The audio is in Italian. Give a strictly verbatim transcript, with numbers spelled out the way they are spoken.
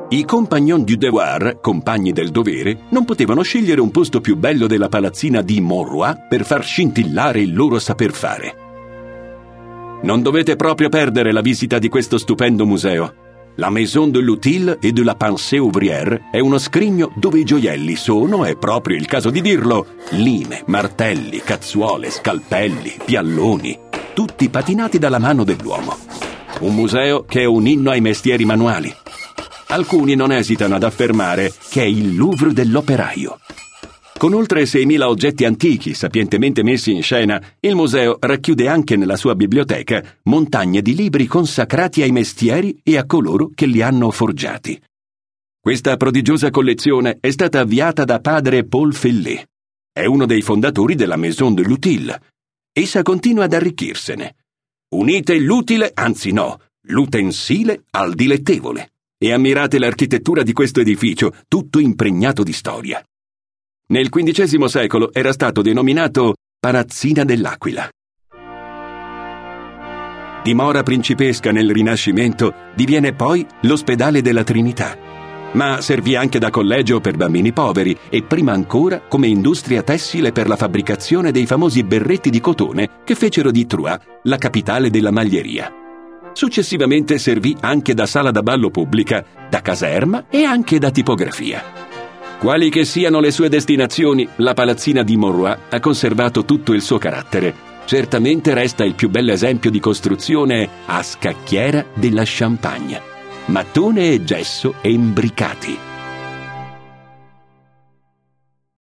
I Compagnons du Devoir, compagni del dovere, non potevano scegliere un posto più bello della palazzina di Monroy per far scintillare il loro saper fare. Non dovete proprio perdere la visita di questo stupendo museo. La Maison de l'Utile et de la Pensée Ouvrière è uno scrigno dove i gioielli sono, è proprio il caso di dirlo, lime, martelli, cazzuole, scalpelli, pialloni, tutti patinati dalla mano dell'uomo. Un museo che è un inno ai mestieri manuali. Alcuni non esitano ad affermare che è il Louvre dell'operaio. Con oltre seimila oggetti antichi sapientemente messi in scena, il museo racchiude anche nella sua biblioteca montagne di libri consacrati ai mestieri e a coloro che li hanno forgiati. Questa prodigiosa collezione è stata avviata da padre Paul Fellé. È uno dei fondatori della Maison de l'Utile. Essa continua ad arricchirsene. Unite l'utile, anzi no, l'utensile al dilettevole. E ammirate l'architettura di questo edificio, tutto impregnato di storia. Nel quindicesimo secolo era stato denominato Palazzina dell'Aquila. Dimora principesca nel Rinascimento, diviene poi l'Ospedale della Trinità, ma servì anche da collegio per bambini poveri e prima ancora come industria tessile per la fabbricazione dei famosi berretti di cotone che fecero di Troyes la capitale della maglieria. Successivamente servì anche da sala da ballo pubblica, da caserma e anche da tipografia. Quali che siano le sue destinazioni, la palazzina di Monroy ha conservato tutto il suo carattere. Certamente resta il più bell'esempio di costruzione a scacchiera della Champagne. Mattone e gesso e imbricati.